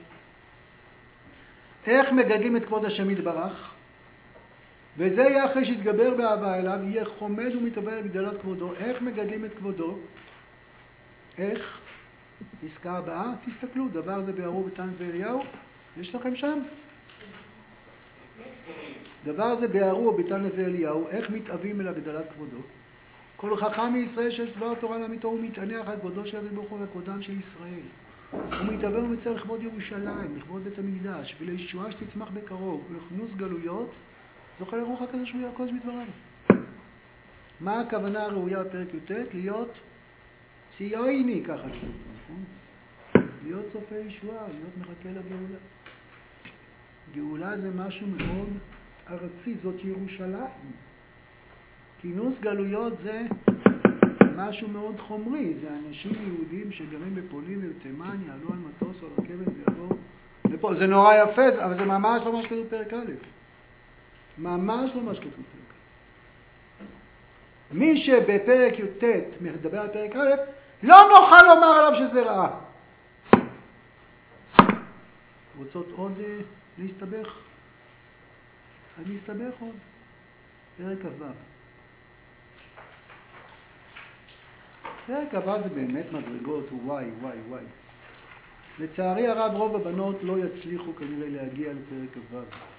איך מגדלים את כבוד השם יתברך? וזה יהיה אחרי שיתגבר באהבה אליו, יהיה חומד ומתאבל בגדלת כבודו. איך מגדלים את כבודו? איך? פסקה הבאה, תסתכלו, דבר זה ביארו בתנא ואליהו, יש לכם שם? דבר זה ביארו בתנא ואליהו, איך מתאבים אל הגדלת כבודו? כל חכם מישראל שיש דבר תורה לאמיתו, הוא מתענח על כבודו של אדון ברוך הוא וכבודם של ישראל. הוא מתאבל ומצר לכבוד ירושלים, לכבוד בית המקדש, ולישועה שתצמח בקרוב, ולכנוס גלויות, זוכה לרוח הקדוש שהוא יעקוז בדבריו. מה הכוונה הראויה בפרק י"ט? להיות ציוני, ככה כתוב, נכון? להיות צופה ישועה, להיות מחכה לגאולה. גאולה זה משהו מאוד ארצי, זאת ירושלים. כינוס גלויות זה משהו מאוד חומרי, זה אנשים יהודים שגרים בפולין ובתימן, יעלו על מטוס או על רכבת ויבואו לפה. זה נורא יפה, אבל זה ממש לא מה שכתוב בפרק א'. ממש לא מה שכתוב בפרק א'. מי שבפרק י"ט מדבר על פרק א', לא נוכל לומר עליו שזה רעה. רוצות עוד להסתבך? אז נסתבך עוד. פרק כ"ו. פרק כ"ו זה באמת מדרגות, וואי. לצערי הרב רוב הבנות לא יצליחו כנראה להגיע לפרק כ"ו.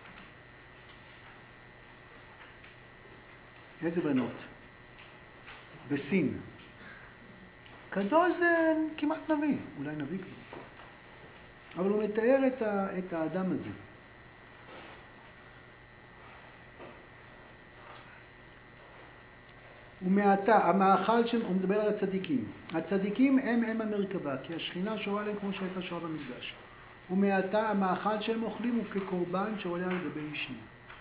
איזה בנות? בסין. קדוש זה כמעט נביא, אולי נביא כבר. אבל הוא מתאר את האדם הזה. ומעתה, המאכל שם, הוא מדבר על הצדיקים. הצדיקים הם המרכבה, כי השכינה שורה להם כמו שהייתה שורה במקדש. ומעתה, המאכל שהם אוכלים הוא כקורבן שעולה על גבי אישים.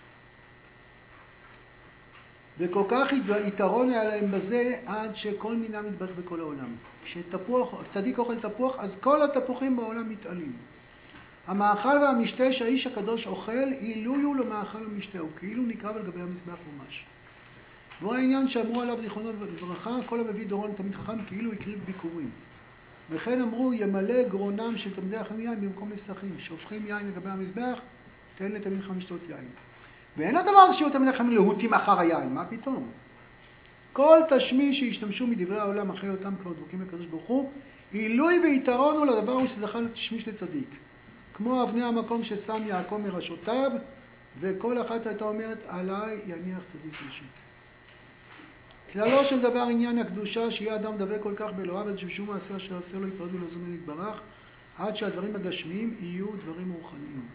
וכל כך יתרון היה להם בזה עד שכל מינה מתבטא בכל העולם. כשצדיק אוכל תפוח, אז כל התפוחים בעולם מתעלים. המאכל והמשתה שהאיש הקדוש אוכל, אילויו למאכל ומשתה, הוא כאילו נקרב על גבי המזבח ממש. והוא העניין שאמרו עליו זיכרונו לברכה, כל המביא דורון תמיד חכם כאילו הקריב ביקורים. וכן אמרו, ימלא גרונם של תלמידי חכמים יין במקום נפסחים, שופכים יין לגבי המזבח, תן לתלמיד חכם לשתות יין. ואין הדבר הזה שיהיו תלמידי חכמים להוטים אחר היין, מה פתאום? כל תשמיש שהשתמשו מדברי העולם אחרי אותם כבר דבוקים לקדוש ברוך הוא, עילוי ויתרון הוא לדבר הוא שזכה לתשמיש לצדיק. כמו אבני המקום ששם יעקב מראשותיו, וכל אחת הייתה אומרת, עליי יניח צדיק ראשי. כללו של דבר עניין הקדושה, שיהיה אדם דבק כל כך באלוהיו, עד ששום מעשה אשר עשה לו יפרדו לזמן להתברך, עד שהדברים הגשמיים יהיו דברים רוחניים.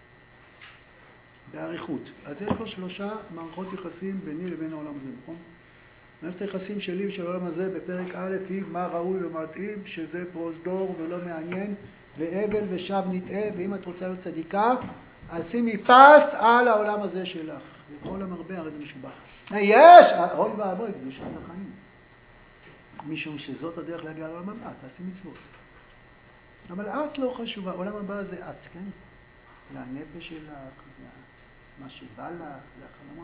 בעריכות. אז יש פה 3 מערכות יחסים ביני לבין העולם הזה, נכון? מערכת היחסים שלי ושל העולם הזה בפרק א' היא מה ראוי ומתאים, שזה פרוזדור ולא מעניין, והבל ושב נטעה, ואם את רוצה להיות צדיקה, אז שימי פס על העולם הזה שלך. וכל המרבה הרי זה משובח. יש! אוי ואבוי, קדושת החיים. משום שזאת הדרך להגיע לעולם הבא, תעשי מצוות. אבל את לא חשובה, העולם הבא זה את, כן? לנפש שלך, מה שבא לך, זה החלומות.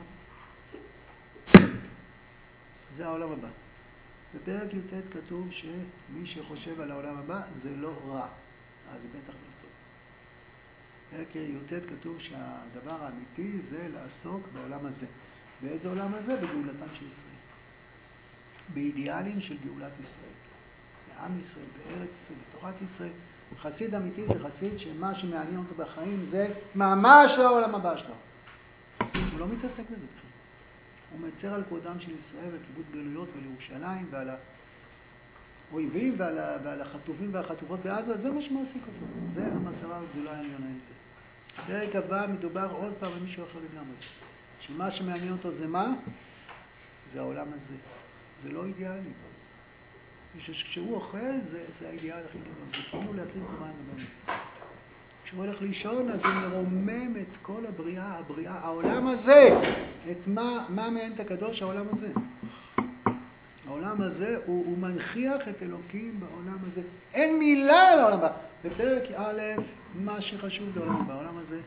זה העולם הבא. בפרק י"ט כתוב שמי שחושב על העולם הבא זה לא רע. אז זה בטח לא טוב. בפרק י"ט כתוב שהדבר האמיתי זה לעסוק בעולם הזה. באיזה עולם הזה? בגאולתם של ישראל. באידיאלים של גאולת ישראל. בעם ישראל, בארץ ישראל, בתורת ישראל. חסיד אמיתי זה חסיד שמה שמעניין אותו בחיים זה ממש לא העולם הבא שלו. הוא לא מתעסק בזה בכלל. הוא מצר על כבודם של ישראל וכיבוד גלויות ולירושלים ועל האויבים ועל החטופים והחטופות בעזה, זה מה שמעסיק אותו. זה המטרה הגדולה העליונה יותר. פרק הבא מדובר עוד פעם על מישהו אחר לגמרי. שמה שמעניין אותו זה מה? זה העולם הזה. זה לא אידיאלי. כשהוא אוכל זה האידיאל הכי גדול. זה כאילו להקריב קורבן לבן. כשהוא הולך לישון אז הוא מרומם את כל הבריאה, העולם הזה. את מה מעניין את הקדוש? העולם הזה. העולם הזה הוא מנכיח את אלוקים בעולם הזה. אין מילה על העולם הבא. בפרק א', מה שחשוב לעולם הבא, העולם הזה.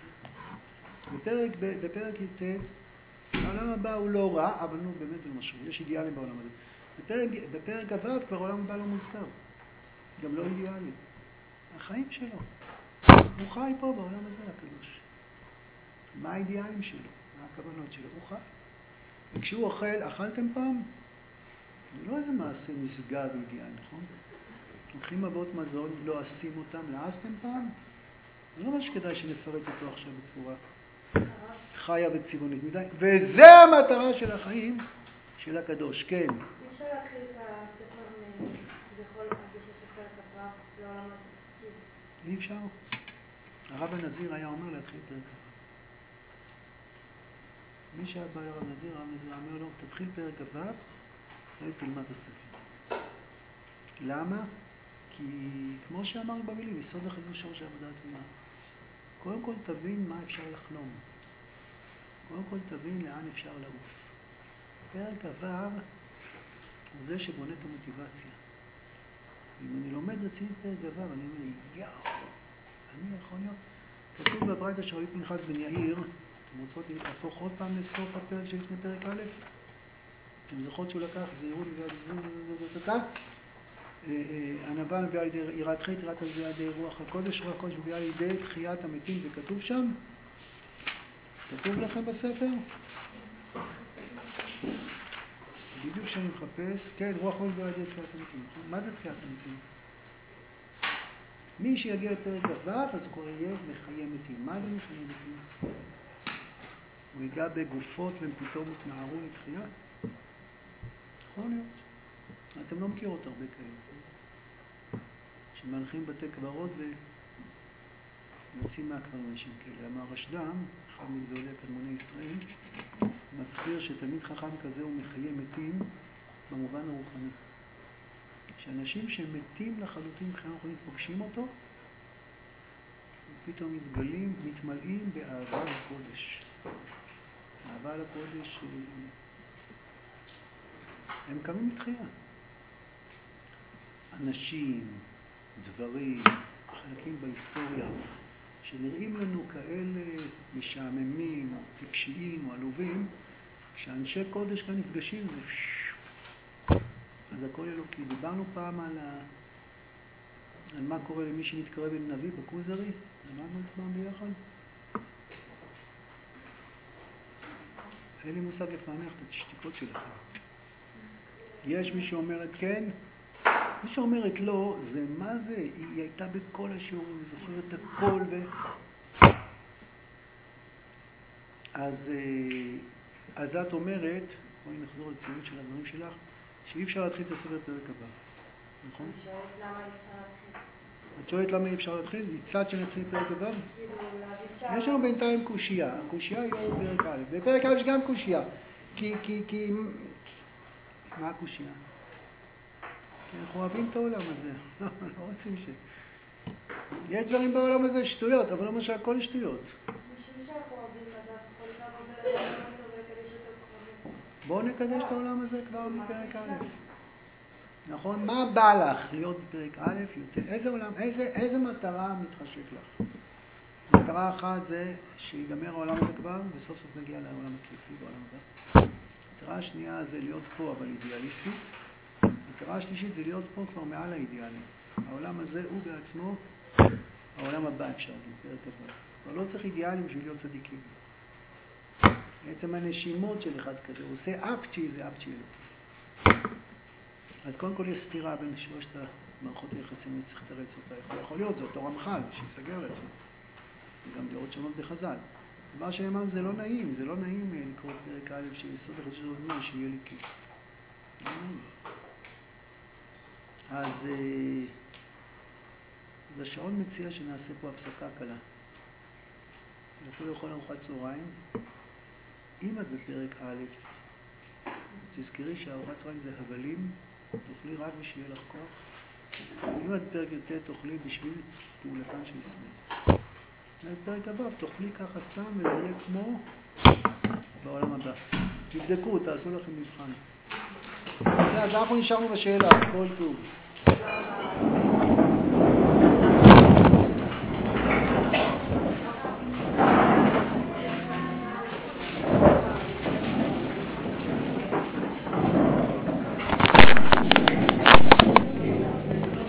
בפרק י"ט, העולם הבא הוא לא רע, אבל נו, באמת זה משהו, יש אידיאלים בעולם הזה. בפרק ו' כבר העולם הבא לא מוזכר, גם לא אידיאלי. החיים שלו, הוא חי פה בעולם הזה הקדוש. מה האידיאלים שלו? מה הכוונות שלו? הוא חי. וכשהוא אוכל, אכלתם פעם? זה לא איזה מעשה נשגב אידיאלי, נכון? לוקחים אבות מזון, לועסים אותם, לעסתם פעם? זה לא מה שכדאי שנפרט אותו עכשיו בצורה חיה וצבעונית מדי. וזה המטרה של החיים של הקדוש, כן. אפשר להתחיל את הספר בכל הזה שספר כתב לעולם הזה? אי אפשר. הרב הנזיר היה אומר להתחיל פרק כ"ו. מי שהיה בא לרב הנזיר, הרב הנזיר אומר לו, תתחיל פרק כ"ו, אחרי תלמד הספר. למה? כי כמו שאמרנו במילים, יסוד החידוש שורש העבודה התמימה. קודם כל תבין מה אפשר לחלום. קודם כל תבין לאן אפשר לעוף. פרק כ"ו הוא זה שבונה את המוטיבציה. אם אני לומד רציני פרק כ"ו, אני אומר לי, יאו, אני יכול להיות. כתוב בברייתא של רבי פנחס בן יאיר, אתם רוצות להפוך עוד פעם לסוף הפרק שלפני פרק א'? אתם זוכרות שהוא לקח זהירות ועד ענווה מביאה לידי יראת חטא, יראת על זה ידי רוח הקודש, רוח הקודש מביאה לידי תחיית המתים, זה כתוב שם? כתוב לכם בספר? בדיוק שאני מחפש, כן, רוח הקודש מביאה לידי תחיית המתים. מה זה תחיית המתים? מי שיגיע לפרק כ"ו, אז הוא כבר יהיה מחיי מתים. מה זה מחיי מתים? הוא ייגע בגופות והם פתאום התנערו לתחייה? יכול להיות. אתם לא מכירות הרבה כאלה. שמלכים בתי קברות ויוצאים מהקברים אנשים כאלה. אמר רשדם, אחד מגדולי קדמוני ישראל, מסביר שתלמיד חכם כזה הוא מחיי מתים במובן הרוחני. שאנשים שמתים לחלוטין מבחינה רוחנית פוגשים אותו, ופתאום מתגלים, מתמלאים באהבה לקודש. אהבה לקודש, הם קמים לתחייה. אנשים, דברים, חלקים בהיסטוריה, שנראים לנו כאלה משעממים, טיפשיים או עלובים, כשאנשי קודש כאן נפגשים, אז הכל אלוקי. דיברנו פעם על מה קורה למי שמתקרב אל נביא בקוזרי, למדנו את פעם ביחד. אין לי מושג לפענח את השתיקות שלכם. יש מי שאומרת כן, מי שאומרת לא, זה מה זה? היא הייתה בכל השיעורים, היא זוכרת הכל אז את אומרת, בואי נחזור לציון של הדברים שלך, שאי אפשר להתחיל את הספר פרק הבא, נכון? אני שואלת למה אי אפשר להתחיל. את שואלת למה אי אפשר להתחיל? מצד שנתחיל פרק הבא? יש לנו בינתיים קושייה, הקושייה היא לא בפרק א', בפרק א' יש גם קושייה, כי מה הקושייה? כי אנחנו אוהבים את העולם הזה, לא רוצים יש דברים בעולם הזה שטויות, אבל לא משהו הכל שטויות. בשביל שאנחנו אוהבים אז אנחנו יכולים לעבור לעולם הזה ולקדש אותו כחובים. בואו נקדש את העולם הזה כבר מפרק א'. נכון? מה בא לך להיות בפרק א', איזה עולם, איזה מטרה מתחשק לך? מטרה אחת זה שיגמר העולם הזה כבר, וסוף סוף נגיע לעולם הכיפי בעולם הבא. מטרה השנייה זה להיות פה, אבל אידיאליסטית. מטרה השלישית זה להיות פה כבר מעל האידיאלי. העולם הזה הוא בעצמו העולם הבא, אפשר להגיד, פרק הבא. אבל לא צריך אידיאלים בשביל להיות צדיקים. בעצם הנשימות של אחד כזה, הוא עושה אפצ'י, זה אפצ'י אלוקי. אז קודם כל יש סתירה בין שלושת המערכות היחסים, צריך לתרץ אותה. יכול להיות, זה אותו רמח"ל, שיסגר לעצמו. וגם דעות שונות בחז"ל. דבר שאמרנו, זה לא נעים, זה לא נעים לקרוא פרק א' שיסוד החידוש העבודה שיהיה לי כיף. לא נעים. אז השעון מציע שנעשה פה הפסקה קלה. נתחיל לאכול ארוחת צהריים. אם את בפרק א', תזכרי שהארוחת צהריים זה הבלים, תאכלי רק בשביל לך כוח. אם את בפרק י"ט תאכלי בשביל פעולתן של ישראל. בפרק הבא תאכלי ככה סתם וזה יהיה כמו בעולם הבא. תבדקו, תעשו לכם מבחן. אז אנחנו נשארנו בשאלה, כל טוב.